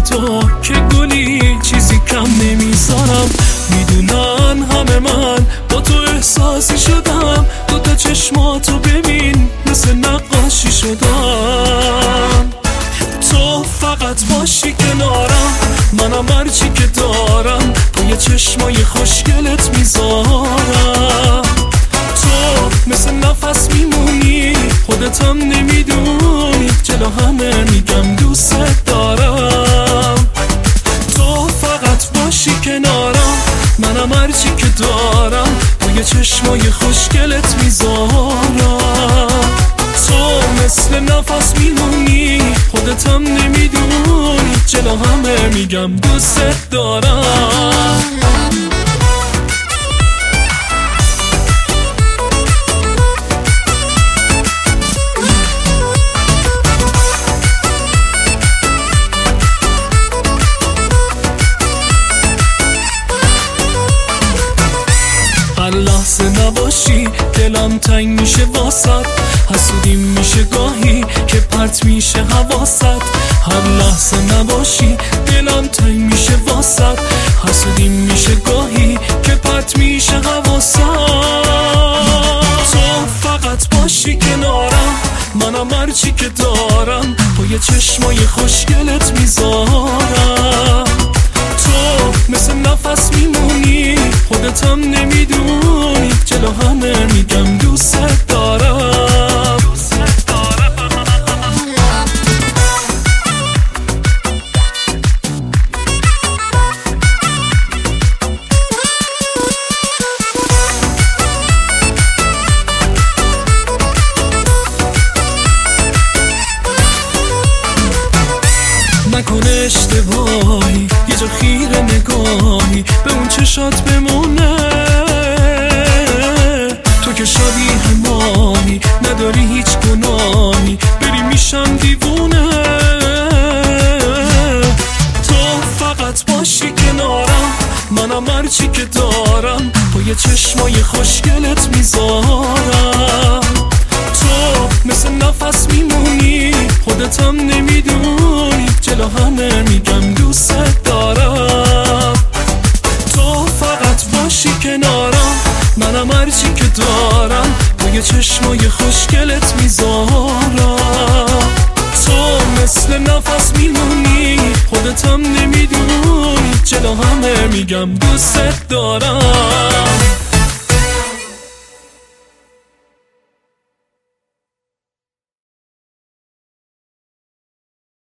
تو که گلی چیزی کم نمیذارم. میدونن همه من با تو احساسی شدم. دوتا چشماتو ببین مثل نقاشی شدم. تو فقط باشی کنارم، منم هرچی که دارم توی چشمای خوشگلت میذارم. تو مثل نفس میمونی، خودتم نمیدونی، جلو همه میگم دوست دارم. تو فقط باشی کنارم، منم هرچی که دارم توی چشمای خوشگلت میذارم. تو مثل نفس میمونی، خودتم نمیدونی، جلو همه میگم دوست دارم. هر لحظه نباشی دلم تنگ میشه واسد، حسودیم میشه گاهی که پرت میشه حواست. هر لحظه نباشی دلم تنگ میشه واسد، حسودیم میشه گاهی که پرت میشه حواست. تو فقط باشی کنارم، منم هرچی که دارم توی چشمای خوشگلت میذارم. تو مثل نفس میمونی، خودتم نمیدونی، جلو همه میگم دوست دارم. نکنه اشتباهی، یه جا خیره نگاهی به اون چشات بمونه. تو که شادی همانی، نداری هیچ گناهی، بری میشم دیوونه. تو فقط باشی کنارم، منم هرچی که دارم توی چشمای خوشگلت میذارم. تو مثل نفس میمونی، خودتم نمیدونی، جلو همه میگم دوست دارم. تو فقط باشی کنارم، منم هرچی که دارم توی چشمای خوشگلت میذارم. تو مثل نفس میمونی، خودتم نمیدونی، جلو همه میگم دوست دارم.